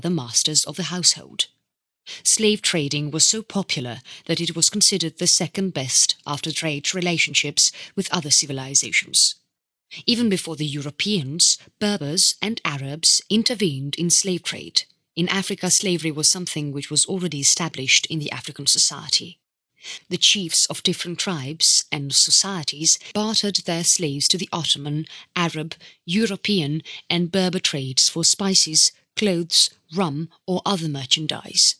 the masters of the household. Slave trading was so popular that it was considered the second best after trade relationships with other civilizations. Even before the Europeans, Berbers and Arabs intervened in slave trade. In Africa, slavery was something which was already established in the African society. The chiefs of different tribes and societies bartered their slaves to the Ottoman, Arab, European and Berber trades for spices, clothes, rum or other merchandise.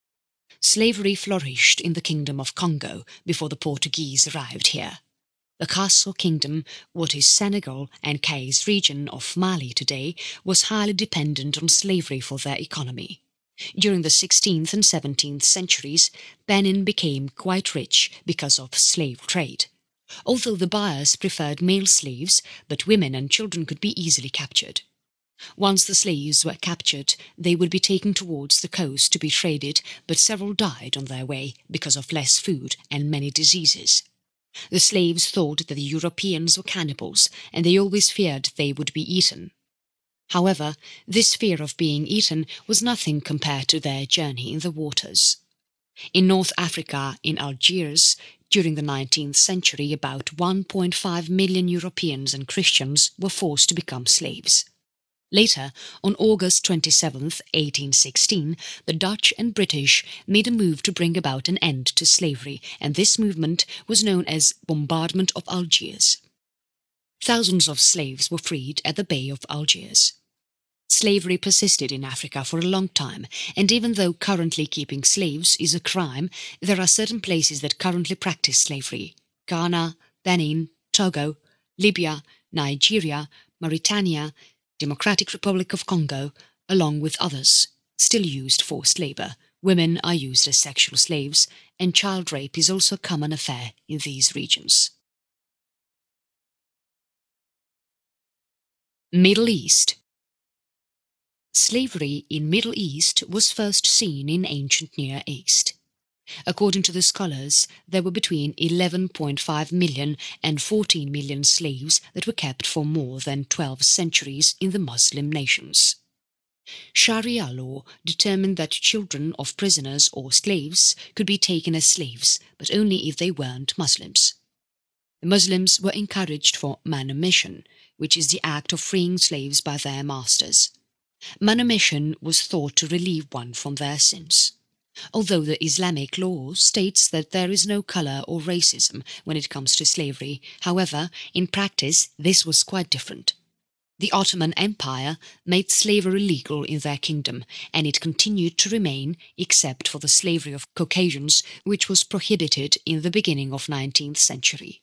Slavery flourished in the Kingdom of Congo before the Portuguese arrived here. The Kasso Kingdom, what is Senegal and Kayes region of Mali today, was highly dependent on slavery for their economy. During the 16th and 17th centuries, Benin became quite rich because of slave trade. Although the buyers preferred male slaves, but women and children could be easily captured. Once the slaves were captured, they would be taken towards the coast to be traded, but several died on their way because of less food and many diseases. The slaves thought that the Europeans were cannibals, and they always feared they would be eaten. However, this fear of being eaten was nothing compared to their journey in the waters. In North Africa, in Algiers, during the 19th century, about 1.5 million Europeans and Christians were forced to become slaves. Later, on August 27, 1816, the Dutch and British made a move to bring about an end to slavery, and this movement was known as Bombardment of Algiers. Thousands of slaves were freed at the Bay of Algiers. Slavery persisted in Africa for a long time, and even though currently keeping slaves is a crime, there are certain places that currently practice slavery: Ghana, Benin, Togo, Libya, Nigeria, Mauritania, Democratic Republic of Congo, along with others, still used forced labour. Women are used as sexual slaves, and child rape is also a common affair in these regions. Middle East. Slavery in Middle East was first seen in ancient Near East. According to the scholars, there were between 11.5 million and 14 million slaves that were kept for more than 12 centuries in the Muslim nations. Sharia law determined that children of prisoners or slaves could be taken as slaves, but only if they weren't Muslims. The Muslims were encouraged for manumission, which is the act of freeing slaves by their masters. Manumission was thought to relieve one from their sins. Although the Islamic law states that there is no colour or racism when it comes to slavery, however, in practice this was quite different. The Ottoman Empire made slavery legal in their kingdom, and it continued to remain except for the slavery of Caucasians, which was prohibited in the beginning of 19th century.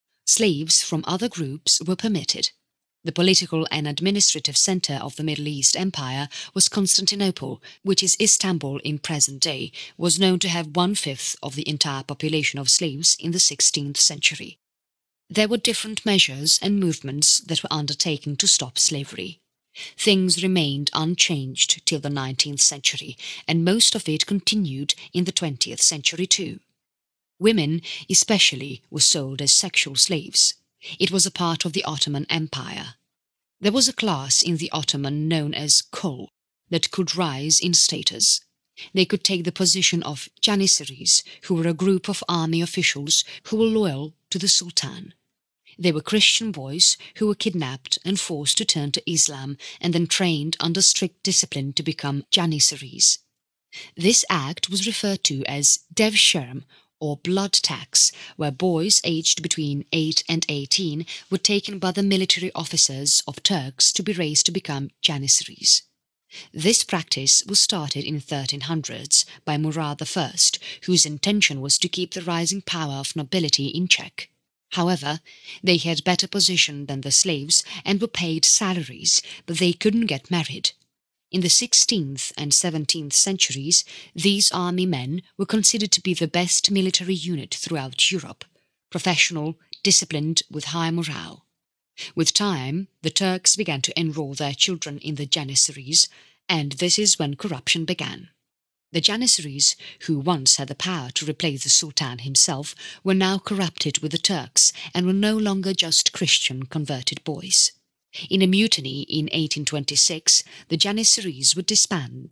Slaves from other groups were permitted. The political and administrative centre of the Middle East Empire was Constantinople, which is Istanbul in present day, was known to have 1/5 of the entire population of slaves in the 16th century. There were different measures and movements that were undertaken to stop slavery. Things remained unchanged till the 19th century, and most of it continued in the 20th century too. Women, especially, were sold as sexual slaves. It was a part of the Ottoman Empire. There was a class in the Ottoman known as Kul that could rise in status. They could take the position of Janissaries, who were a group of army officials who were loyal to the Sultan. They were Christian boys who were kidnapped and forced to turn to Islam and then trained under strict discipline to become Janissaries. This act was referred to as Devsherm, or blood tax, where boys aged between 8 and 18 were taken by the military officers of Turks to be raised to become Janissaries. This practice was started in 1300s by Murad I, whose intention was to keep the rising power of nobility in check. However, they had better position than the slaves and were paid salaries, but they couldn't get married. In the 16th and 17th centuries, these army men were considered to be the best military unit throughout Europe, professional, disciplined, with high morale. With time, the Turks began to enroll their children in the Janissaries, and this is when corruption began. The Janissaries, who once had the power to replace the Sultan himself, were now corrupted with the Turks and were no longer just Christian converted boys. In a mutiny in 1826, the Janissaries were disbanded